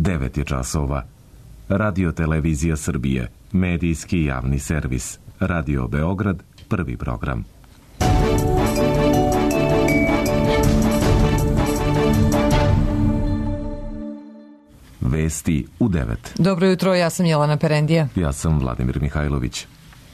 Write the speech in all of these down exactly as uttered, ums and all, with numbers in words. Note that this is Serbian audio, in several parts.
devet je časova. Radio Televizija Srbije, medijski javni servis. Radio Beograd, prvi program. Vesti u devet. Dobro jutro, ja sam Jelena Perendija. Ja sam Vladimir Mihajlović.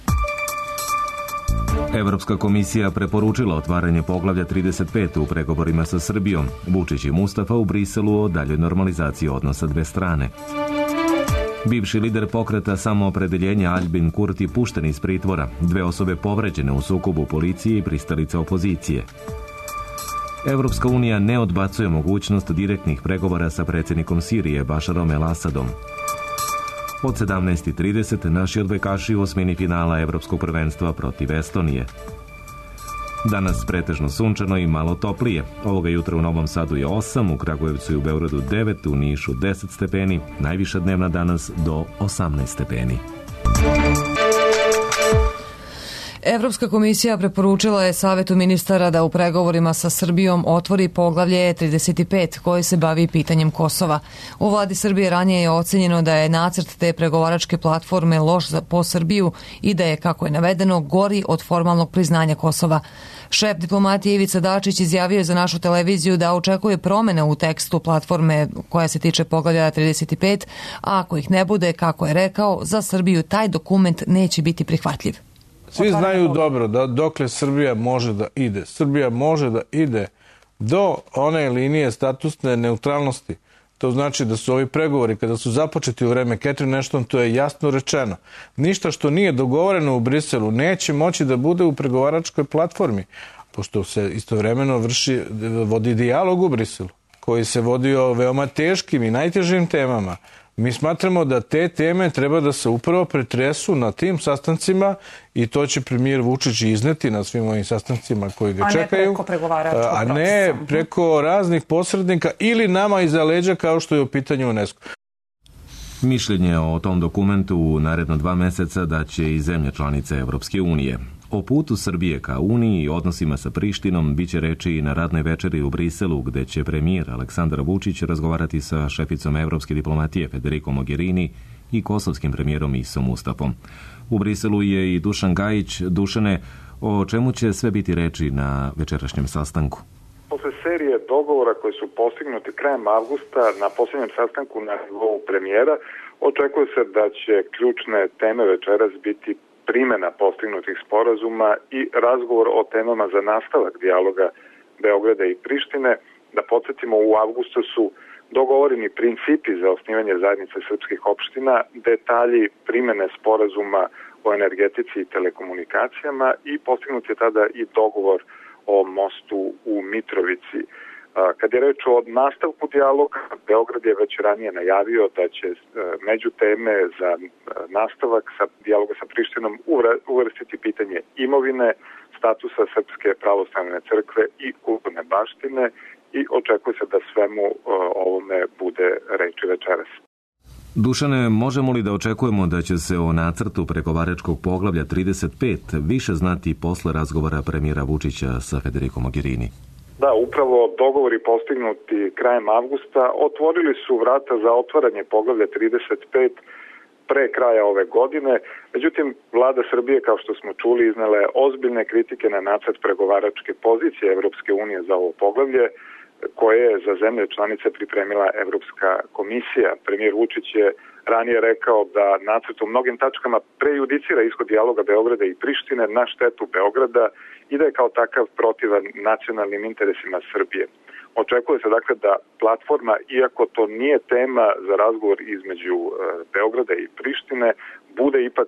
Evropska komisija preporučila otvaranje poglavlja trideset pet u pregovorima sa Srbijom. Vučić i Mustafa u Briselu o daljoj normalizaciji odnosa dve strane. Bivši lider pokreta Samoopredeljenja Aljbin Kurti pušten iz pritvora. Dve osobe povređene u sukobu policije i pristalice opozicije. Evropska unija ne odbacuje mogućnost direktnih pregovora sa predsjednikom Sirije Bašarom el-Asadom. Od sedamnaest i trideset naši odbojkaši u osmini finala Evropskog prvenstva protiv Estonije. Danas pretežno sunčano i malo toplije. Ovoga jutra u Novom Sadu je osam, u Kragujevcu i u Beogradu devet, u Nišu deset stepeni, najviša dnevna danas do osamnaest stepeni. Evropska komisija preporučila je Savetu ministara da u pregovorima sa Srbijom otvori poglavlje trideset pet koje se bavi pitanjem Kosova. U vladi Srbije ranije je ocenjeno da je nacrt te pregovaračke platforme loš po Srbiju i da je, kako je navedeno, gori od formalnog priznanja Kosova. Šef diplomatije Ivica Dačić izjavio je za našu televiziju da očekuje promene u tekstu platforme koja se tiče poglavlja trideset pet, a ako ih ne bude, kako je rekao, za Srbiju taj dokument neće biti prihvatljiv. Svi znaju dobro da dokle Srbija može da ide. Srbija može da ide do one linije statusne neutralnosti. To znači da su ovi pregovori, kada su započeti u vreme Catherine Ashton, to je jasno rečeno. Ništa što nije dogovoreno u Briselu neće moći da bude u pregovaračkoj platformi, pošto se istovremeno vrši, vodi dijalog u Briselu, koji se vodi o veoma teškim i najtežim temama. Mi smatramo da te teme treba da se upravo pretresu na tim sastancima i to će premijer Vučić izneti na svim ovim sastancima koji ga čekaju. A ne preko pregovaračkog procesa. A ne preko raznih posrednika ili nama iza leđa kao što je u pitanju UNESCO. Mišljenje o tom dokumentu u naredno dva meseca daće i zemlje članice Evropske unije. O putu Srbije ka Uniji i odnosima sa Prištinom biće reči i na radnoj večeri u Briselu, gde će premijer Aleksandar Vučić razgovarati sa šeficom evropske diplomatije Federico Mogherini i kosovskim premijerom Isom Mustafom. U Briselu je i Dušan Gajić. Dušane, o čemu će sve biti reči na večerašnjem sastanku? Posle serije dogovora koji su postignuti krajem avgusta na posljednjem sastanku na nivou premijera, očekuje se da će ključne teme večeras biti primjena postignutih sporazuma i razgovor o temama za nastavak dijaloga Beograda i Prištine. Da podsjetimo, u avgustu su dogovoreni principi za osnivanje zajednice srpskih opština, detalji primjene sporazuma o energetici i telekomunikacijama i postignut je tada i dogovor o mostu u Mitrovici. Kad je reč o nastavku dijaloga, Beograd je već ranije najavio da će među teme za nastavak sa dijaloga sa Prištinom uvrstiti pitanje imovine, statusa Srpske pravoslavne crkve i kulturne baštine i očekuje se da svemu ovome bude reči večeras. Dušane, možemo li da očekujemo da će se o nacrtu pregovaračkog poglavlja trideset pet više znati posle razgovora premijera Vučića sa Federico Mogherini? Da, upravo dogovori postignuti krajem avgusta otvorili su vrata za otvaranje poglavlja trideset pet pre kraja ove godine. Međutim, vlada Srbije, kao što smo čuli, iznela je ozbiljne kritike na nacrt pregovaračke pozicije Evropske unije za ovo poglavlje, koje je za zemlje članice pripremila Evropska komisija. Premijer Vučić je ranije rekao da nacrt u mnogim tačkama prejudicira ishod dijaloga Beograda i Prištine na štetu Beograda i da je kao takav protivan nacionalnim interesima Srbije. Očekuje se dakle da platforma, iako to nije tema za razgovor između Beograda i Prištine, bude ipak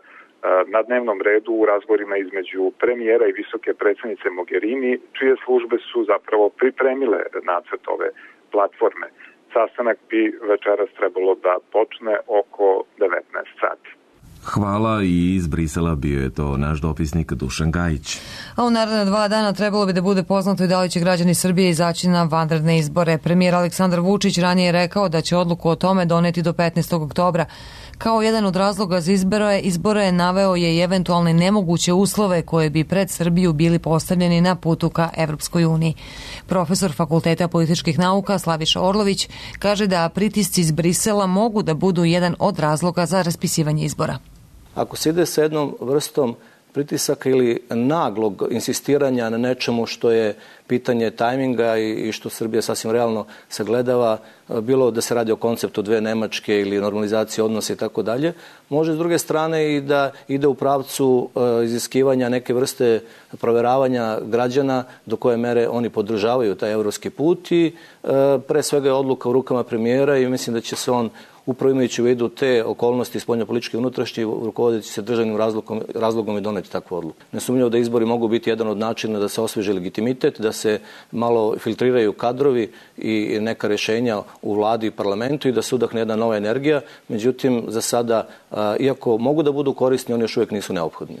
na dnevnom redu u razgovorima između premijera i visoke predsjednice Mogherini, čije službe su zapravo pripremile nacrt ove platforme. Sastanak bi večeras trebalo da počne oko devetnaest sati. Hvala, i iz Brisela bio je to naš dopisnik Dušan Gajić. A u naredna dva dana trebalo bi da bude poznato i da li će građani Srbije izaći na vanredne izbore. Premijer Aleksandar Vučić ranije je rekao da će odluku o tome doneti do petnaestog oktobra. Kao jedan od razloga za izbore, izbore naveo je i eventualne nemoguće uslove koje bi pred Srbiju bili postavljeni na putu ka Evropskoj uniji. Profesor Fakulteta političkih nauka Slaviša Orlović kaže da pritisci iz Brisela mogu da budu jedan od razloga za raspisivanje izbora. Ako se ide sa jednom vrstom pritisaka ili naglog insistiranja na nečemu što je pitanje tajminga i što Srbija sasvim realno sagledava, bilo da se radi o konceptu dve Nemačke ili normalizacije odnosa i tako dalje, može s druge strane i da ide u pravcu iziskivanja neke vrste proveravanja građana do koje mere oni podržavaju taj evropski put i pre svega je odluka u rukama premijera i mislim da će se on upravo imajući u vidu te okolnosti spoljnopolitičke i unutrašnje, rukovodeći se državnim razlogom, razlogom i doneti takvu odluku. Nesumnjivo da izbori mogu biti jedan od načina da se osveži legitimitet, da se malo filtriraju kadrovi i neka rješenja u vladi i parlamentu i da se udahne jedna nova energija. Međutim, za sada, iako mogu da budu korisni, oni još uvijek nisu neophodni.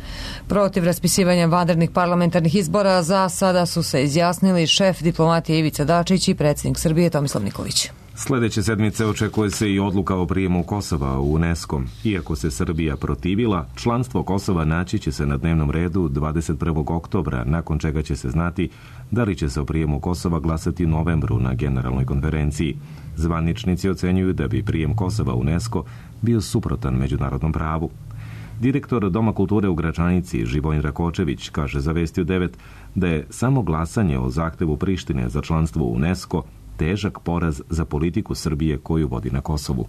Protiv raspisivanja vanrednih parlamentarnih izbora za sada su se izjasnili šef diplomatije Ivica Dačić i predsjednik Srbije Tomislav Nikolić. Sljedeće sedmice očekuje se i odluka o prijemu Kosova u UNESCO. Iako se Srbija protivila, članstvo Kosova naći će se na dnevnom redu dvadeset prvog oktobra, nakon čega će se znati da li će se o prijemu Kosova glasati u novembru na generalnoj konferenciji. Zvaničnici ocenjuju da bi prijem Kosova u UNESCO bio suprotan međunarodnom pravu. Direktor Doma kulture u Gračanici Živojin Rakočević kaže za Vesti u devet da je samo glasanje o zahtevu Prištine za članstvo u UNESCO težak poraz za politiku Srbije koju vodi na Kosovu.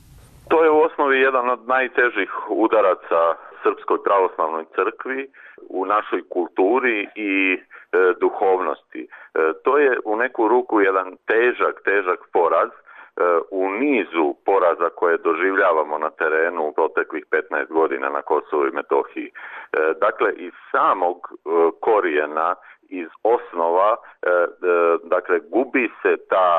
To je u osnovi jedan od najtežih udaraca Srpskoj pravoslavnoj crkvi u našoj kulturi i e, duhovnosti. E, to je u neku ruku jedan težak, težak poraz u nizu poraza koje doživljavamo na terenu u proteklih petnaest godina na Kosovu i Metohiji. Dakle, iz samog korijena, iz osnova, dakle, gubi se ta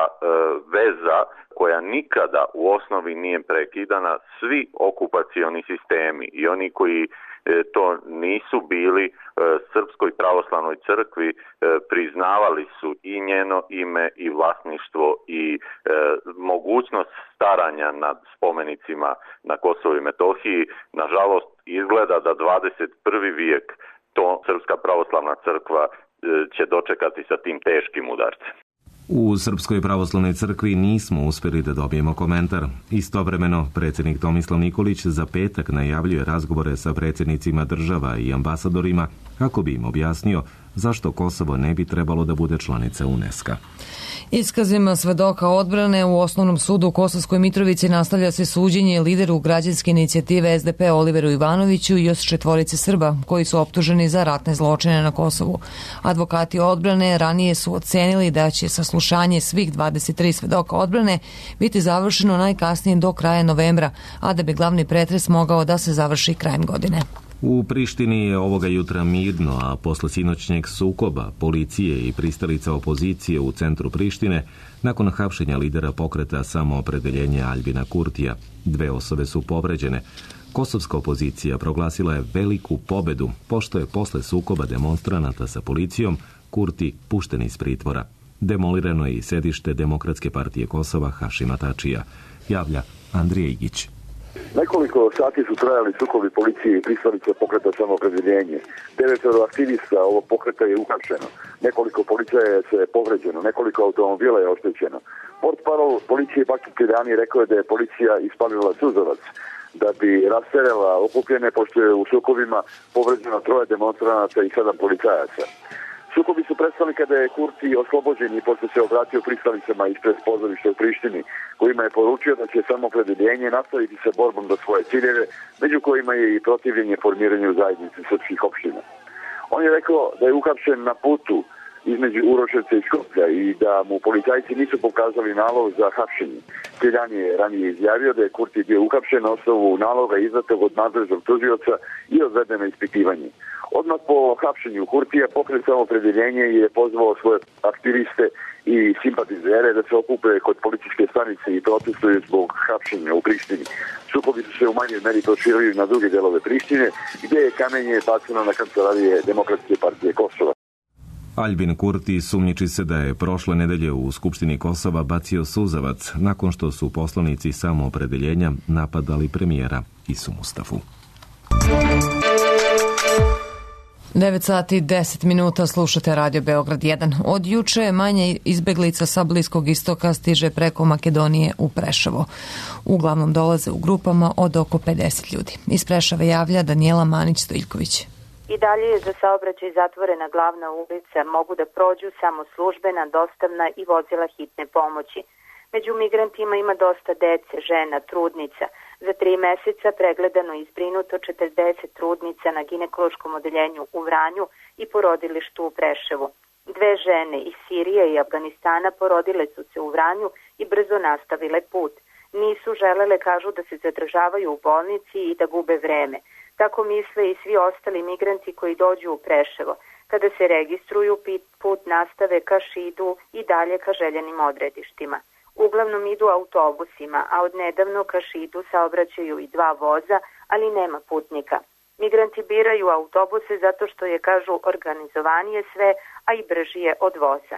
veza koja nikada u osnovi nije prekidana. Svi okupacioni sistemi i oni koji to nisu bili Srpskoj pravoslavnoj crkvi priznavali su i njeno ime i vlasništvo i e, mogućnost staranja nad spomenicima na Kosovu i Metohiji. Nažalost, izgleda da dvadeset prvi vijek to Srpska pravoslavna crkva e, će dočekati sa tim teškim udarcem. U Srpskoj pravoslavnoj crkvi nismo uspjeli da dobijemo komentar. Istovremeno, predsjednik Tomislav Nikolić za petak najavljuje razgovore sa predsjednicima država i ambasadorima kako bi im objasnio zašto Kosovo ne bi trebalo da bude članica UNESCO. Iskazima svedoka odbrane u Osnovnom sudu u Kosovskoj Mitrovici nastavlja se suđenje lideru građanske inicijative es de pe Oliveru Ivanoviću i još četvorice Srba koji su optuženi za ratne zločine na Kosovu. Advokati odbrane ranije su ocenili da će saslušanje svih dvadeset tri svedoka odbrane biti završeno najkasnije do kraja novembra, a da bi glavni pretres mogao da se završi krajem godine. U Prištini je ovoga jutra mirno, a posle sinoćnjeg sukoba policije i pristalica opozicije u centru Prištine, nakon hapšenja lidera pokreta Samoopredeljenje Aljbina Kurtija, dve osobe su povređene. Kosovska opozicija proglasila je veliku pobedu, pošto je posle sukoba demonstranata sa policijom Kurti pušten iz pritvora. Demolirano je i sedište Demokratske partije Kosova Hašima Tačija, javlja Andrija Igić. Nekoliko sati su trajali sukobi policije i pristalica pokreta Samoopredeljenje. Devetoro aktivista ovog pokreta je uhapšeno. Nekoliko policajaca je povređeno, nekoliko automobila je oštećeno. Portparol policije Bakir Kirjani rekao je da je policija ispalila suzovac da bi rasterela okupljene, pošto je u sukobima povređeno troje demonstranata i sedam policajaca. Sukobi su prestali kada je Kurti oslobođen i posle se obratio pristalicama ispred pozorišta u Prištini, kojima je poručio da će Samoopredeljenje nastaviti sa borbom za svoje ciljeve, među kojima je i protivljenje formiranju zajednice srpskih opština. On je rekao da je uhapšen na putu između Uroševca i Skoplja i da mu policajci nisu pokazali nalog za hapšenje. Kiljan je ranije izjavio da je Kurti bio uhapšen na osnovu naloga izdatog od nadležnog tužioca i odveden na ispitivanje. Odmah po hapšenju Kurtija Pokret Samoopredjeljenje je pozvao svoje aktiviste i simpatizere da se okupe kod policijske stanice i protestuju zbog hapšenja u Prištini. Sukobi su se u manjoj meri proširili na druge delove Prištine, gdje je kamenje baceno na kancelarije Demokratske partije Kosova. Aljbin Kurti sumnjiči se da je prošle nedelje u Skupštini Kosova bacio suzavac nakon što su poslanici Samoopredeljenja napadali premijera Isu Mustafu. devet sati deset minuta, slušate Radio Beograd jedan. Od juče manje izbeglica sa Bliskog istoka stiže preko Makedonije u Preševo. Uglavnom dolaze u grupama od oko pedeset ljudi. Iz Preševa javlja Danijela Manić-Stojiljković. I dalje je za saobraćaj zatvorena glavna ulica, mogu da prođu samo službena, dostavna i vozila hitne pomoći. Među migrantima ima dosta dece, žena, trudnica. Za tri meseca pregledano i zbrinuto četrdeset trudnica na ginekološkom odeljenju u Vranju i porodilištu u Preševu. Dve žene iz Sirije i Afganistana porodile su se u Vranju i brzo nastavile put. Nisu želele, kažu, da se zadržavaju u bolnici i da gube vreme. Tako misle i svi ostali migranti koji dođu u Preševo. Kada se registruju, put nastave ka Šidu i dalje ka željenim odredištima. Uglavnom idu autobusima, a od nedavno ka Šidu saobraćaju i dva voza, ali nema putnika. Migranti biraju autobuse zato što je, kažu, organizovanije sve, a i brži je od voza.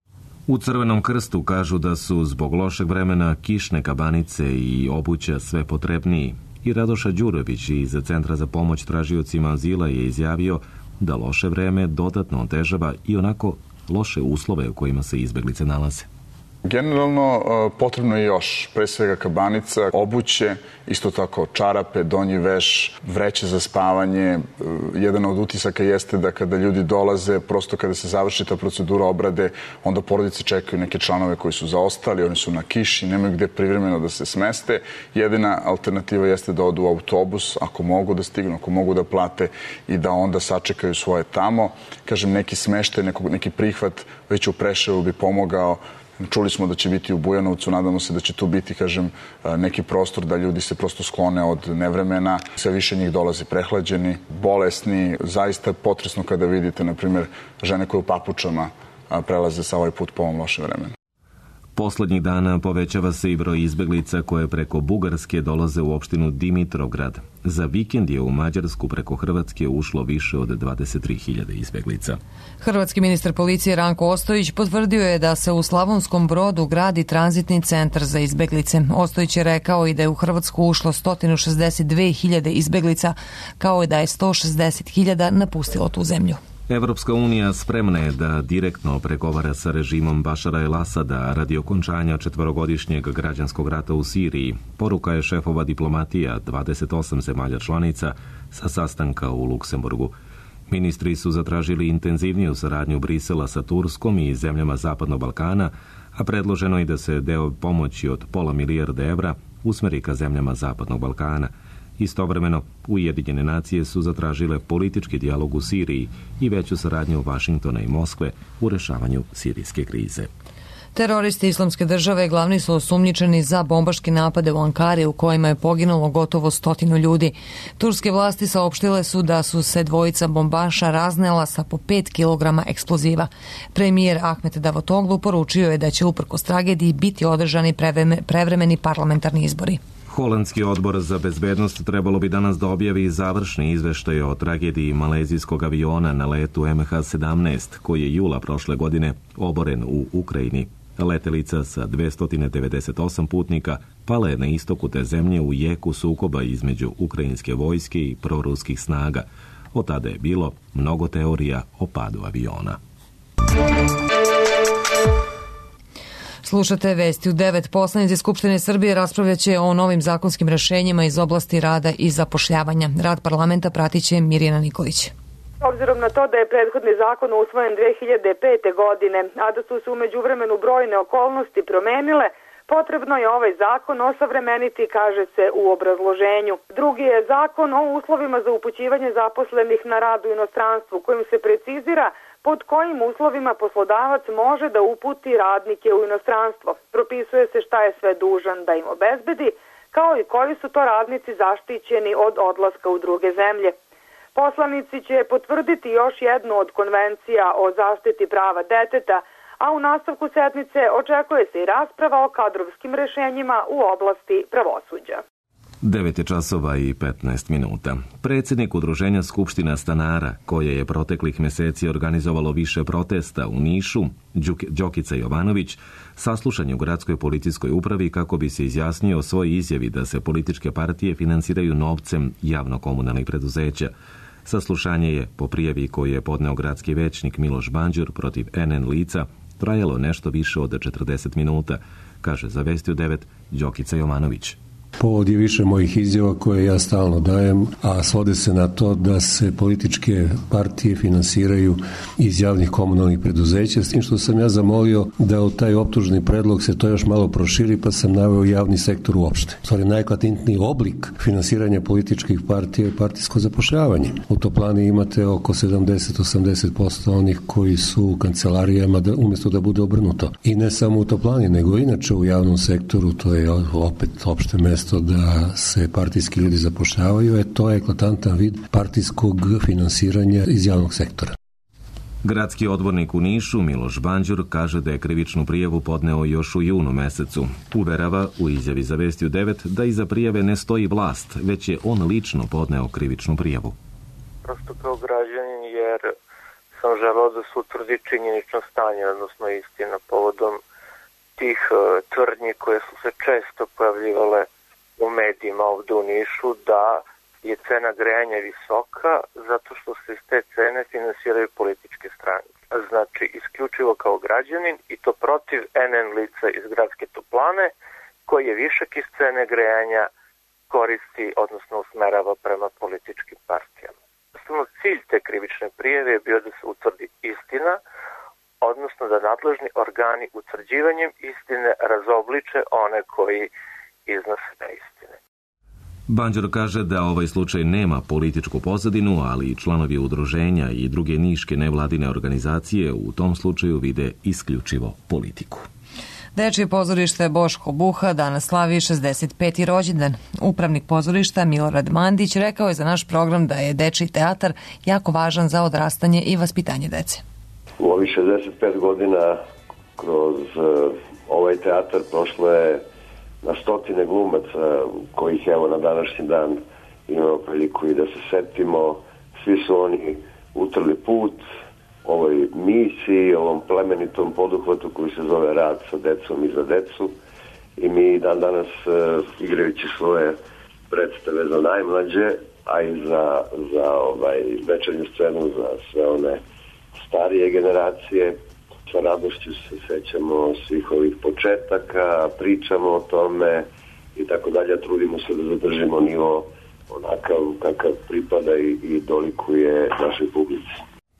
U Crvenom krstu kažu da su zbog lošeg vremena kišne kabanice i obuća sve potrebniji. I Radoša Đurović iz Centra za pomoć tražiocima azila je izjavio da loše vreme dodatno otežava i onako loše uslove u kojima se izbeglice nalaze. Generalno potrebno je još, pre svega kabanica, obuće, isto tako čarape, donji veš, vreće za spavanje. Jedan od utisaka jeste da kada ljudi dolaze, prosto kada se završi ta procedura obrade, onda porodice čekaju neke članove koji su zaostali, oni su na kiši, nemaju gde privremeno da se smeste. Jedina alternativa jeste da odu u autobus, ako mogu da stignu, ako mogu da plate i da onda sačekaju svoje tamo. Kažem, neki smeštaj, neki prihvat već u Preševu bi pomogao. Čuli smo da će biti u Bujanovcu, nadamo se da će tu biti, kažem, neki prostor da ljudi se prosto sklone od nevremena. Sve više njih dolazi prehlađeni, bolesni, zaista potresno kada vidite, na primjer, žene koje u papučama prelaze sa ovaj put po ovom lošem vremenu. Poslednjih dana povećava se i broj izbeglica koje preko Bugarske dolaze u opštinu Dimitrograd. Za vikend je u Mađarsku preko Hrvatske ušlo više od dvadeset tri hiljade izbeglica. Hrvatski ministar policije Ranko Ostojić potvrdio je da se u Slavonskom Brodu gradi tranzitni centar za izbeglice. Ostojić je rekao i da je u Hrvatsku ušlo sto šezdeset dve hiljade izbeglica, kao i da je sto šezdeset hiljada napustilo tu zemlju. Evropska unija spremna je da direktno pregovara sa režimom Bašara el-Asada radi okončanja četvorogodišnjeg građanskog rata u Siriji. Poruka je šefova diplomatija dvadeset osam zemalja članica sa sastanka u Luksemburgu. Ministri su zatražili intenzivniju saradnju Brisela sa Turskom i zemljama Zapadnog Balkana, a predloženo i da se deo pomoći od pola milijarde evra usmeri ka zemljama Zapadnog Balkana. Istovremeno, Ujedinjene nacije su zatražile politički dijalog u Siriji i veću saradnju Vašingtona i Moskve u rešavanju sirijske krize. Teroristi Islamske države glavni su osumnjičeni za bombaške napade u Ankari u kojima je poginulo gotovo stotinu ljudi. Turske vlasti saopštile su da su se dvojica bombaša raznela sa po pet kilograma eksploziva. Premijer Ahmet Davutoglu poručio je da će uprkos tragediji biti održani prevremeni parlamentarni izbori. Holandski odbor za bezbednost trebalo bi danas da objavi završni izveštaj o tragediji malezijskog aviona na letu em ha sedamnaest, koji je jula prošle godine oboren u Ukrajini. Letelica sa dvesta devedeset osam putnika pala je na istoku te zemlje u jeku sukoba između ukrajinske vojske i proruskih snaga. Od tada je bilo mnogo teorija o padu aviona. Slušate vesti u devet. Poslanici Skupštine Srbije raspravljaće o novim zakonskim rešenjima iz oblasti rada i zapošljavanja. Rad parlamenta pratiće Mirjana Nikolić. Obzirom na to da je prethodni zakon usvojen dve hiljade pete. godine, a da su se u međuvremenu brojne okolnosti promenile, potrebno je ovaj zakon osavremeniti, kaže se u obrazloženju. Drugi je zakon o uslovima za upućivanje zaposlenih na rad u inostranstvu, kojim se precizira pod kojim uslovima poslodavac može da uputi radnike u inostranstvo. Propisuje se šta je sve dužan da im obezbedi, kao i koji su to radnici zaštićeni od odlaska u druge zemlje. Poslanici će potvrditi još jednu od konvencija o zaštiti prava deteta, a u nastavku sednice očekuje se i rasprava o kadrovskim rešenjima u oblasti pravosuđa. devet je časova i petnaest minuta. Predsjednik Udruženja Skupština stanara, koje je proteklih mjeseci organizovalo više protesta u Nišu, Đokica Jovanović, saslušan je u gradskoj policijskoj upravi kako bi se izjasnio o svoj izjavi da se političke partije finansiraju novcem javno-komunalnih preduzeća. Saslušanje je, po prijavi koju je podneo gradski većnik Miloš Banđur protiv en en lica, trajalo nešto više od četrdeset minuta, kaže za Vesti u devet Đokica Jovanović. Povod je više mojih izjava koje ja stalno dajem, a svode se na to da se političke partije finansiraju iz javnih komunalnih preduzeća, s tim što sam ja zamolio da u taj optužni predlog se to još malo proširi, pa sam naveo javni sektor uopšte. Stvari, najklatentniji oblik finansiranja političkih partija je partijsko zapošljavanje. U Toplani imate oko sedamdeset do osamdeset posto onih koji su u kancelarijama da, umjesto da bude obrnuto. I ne samo u Toplani, nego inače u javnom sektoru, to je opet opšte mesto da se partijski ljudi zapošljavaju, e to je eklatantan vid partijskog finansiranja iz javnog sektora. Gradski odbornik u Nišu, Miloš Banđur, kaže da je krivičnu prijavu podneo još u junu mesecu. Uverava u izjavi za Vesti u devet da iza prijave ne stoji vlast, već je on lično podneo krivičnu prijavu. Prosto kao građanin, jer sam želeo da se utvrdi činjenično stanje, odnosno istina povodom tih uh, tvrdnji koje su se često pojavljivale u medijima ovdje u Nišu da je cena grejanja visoka zato što se iz te cene finansiraju političke stranke. Znači, isključivo kao građanin i to protiv en en lica iz gradske Toplane koji je višak iz cene grejanja koristi, odnosno usmerava prema političkim partijama. Osnovno cilj te krivične prijave je bio da se utvrdi istina, odnosno da nadležni organi utvrđivanjem istine razobliče one koji iznose neistine. Banđur kaže da ovaj slučaj nema političku pozadinu, ali i članovi udruženja i druge niške nevladine organizacije u tom slučaju vide isključivo politiku. Dečije pozorište Boško Buha danas slavi šezdeset peti rođendan. Upravnik pozorišta Milorad Mandić rekao je za naš program da je dečiji teatar jako važan za odrastanje i vaspitanje dece. U ovih šezdeset pet godina kroz uh, ovaj teatar prošlo je na stotine glumaca kojih evo na današnji dan imamo priliku i da se setimo. Svi su oni utrli put ovoj misiji, ovom plemenitom poduhvatu koji se zove rad sa decom i za decu, i mi dan danas uh, igrajući svoje predstave za najmlađe, a i za, za ovaj večernju scenu za sve one starije generacije, sa radošću se sećamo svih ovih početaka, pričamo o tome i tako dalje, trudimo se da zadržimo nivo onakav kakav pripada i, i dolikuje našoj publici.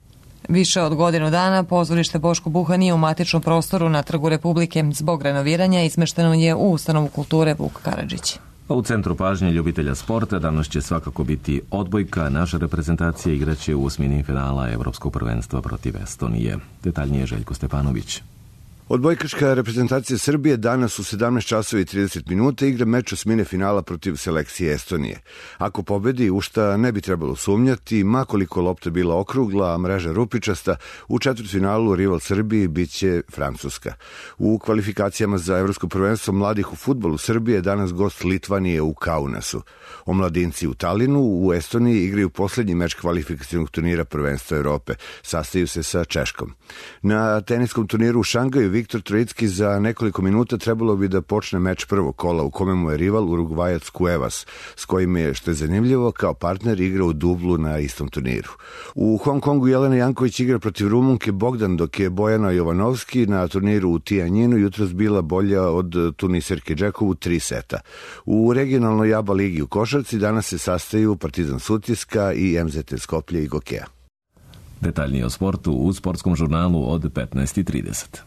Više od godinu dana pozorište Boško Buha nije u matičnom prostoru na Trgu Republike. Zbog renoviranja izmešteno je u ustanovu kulture Vuk Karadžić. A u centru pažnje ljubitelja sporta danas će svakako biti odbojka. Naša reprezentacija igraće u osmini finala Evropskog prvenstva protiv Estonije. Detaljnije Željko Stepanović. Odbojkaška reprezentacija Srbije danas u sedamnaest časova i trideset minuta igra meč osmine finala protiv selekcije Estonije. Ako pobedi, u šta ne bi trebalo sumnjati, makoliko lopta bila okrugla, a mreža rupičasta, u četvrtfinalu rival Srbiji biće Francuska. U kvalifikacijama za Evropsko prvenstvo mladih u fudbalu Srbije danas gost Litvanije u Kaunasu. Omladinci u Talinu u Estoniji igraju poslednji meč kvalifikacionog turnira prvenstva Evrope. Sastaju se sa Češkom. Na teniskom turniru u Šangaju Viktor Trojicki za nekoliko minuta trebalo bi da počne meč prvog kola u kome mu je rival Urugvajac Cuevas, s kojim je, što je zanimljivo, kao partner igra u dublu na istom turniru. U Hong Kongu Jelena Janković igra protiv Rumunke Bogdan, dok je Bojana Jovanovski na turniru u Tianjinu jutros bila bolja od tuniserke Džekov u tri seta. U regionalnoj ABA ligi u košarci danas se sastaju Partizan Sutjeska i em zet te Skoplje i Gokeja. Detaljnije o sportu u sportskom žurnalu od petnaest i trideset.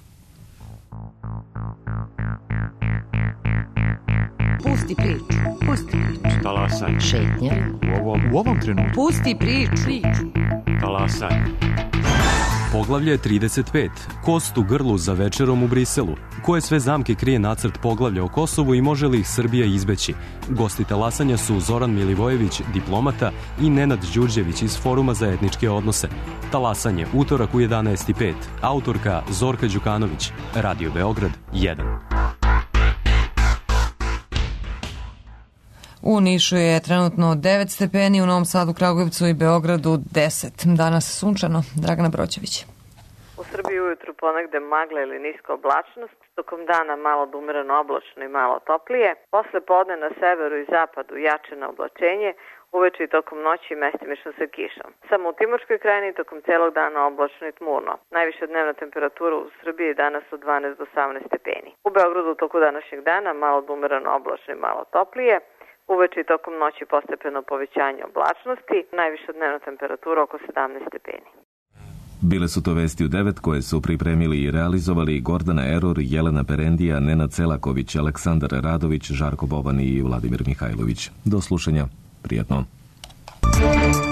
Pusti priču, pusti priču. Talasaj. Šetnja. U ovom, u ovom trenutku. Pusti priču. Talasaj. Poglavlje trideset pet. Kost u grlu za večerom u Briselu. Koje sve zamke krije nacrt poglavlja o Kosovu i može li ih Srbija izbeći? Gosti talasanja su Zoran Milivojević, diplomata, i Nenad Đurđević iz Foruma za etničke odnose. Talasanje, utorak u jedanaest i pet. Autorka Zorka Đukanović. Radio Beograd jedan. U Nišu je trenutno devet stepeni, u Novom Sadu, Kragujevcu i Beogradu deset. Danas sunčano. Dragana Broćević. U Srbiji ujutru ponegde magla ili niska oblačnost, tokom dana malo da umereno oblačno i malo toplije. Posle podne na severu i zapadu jačeno oblačenje, uveče i tokom noći mestimično sa kišom. Samo u Timorskoj krajini tokom celog dana oblačno i tmurno. Najviša dnevna temperatura u Srbiji je danas od dvanaest do osamnaest stepeni. U Beogradu u toku današnjeg dana malo da umereno oblačno i malo toplije. Uveče i tokom noći postepeno povećanje oblačnosti, najviša dnevna temperatura oko sedamnaest stepeni. Bile su to vesti u devet koje su pripremili i realizovali Gordana Eror, Jelena Perendija, Nenad Celaković, Aleksandar Radović, Žarko Boban i Vladimir Mihajlović. Do slušanja. Prijatno.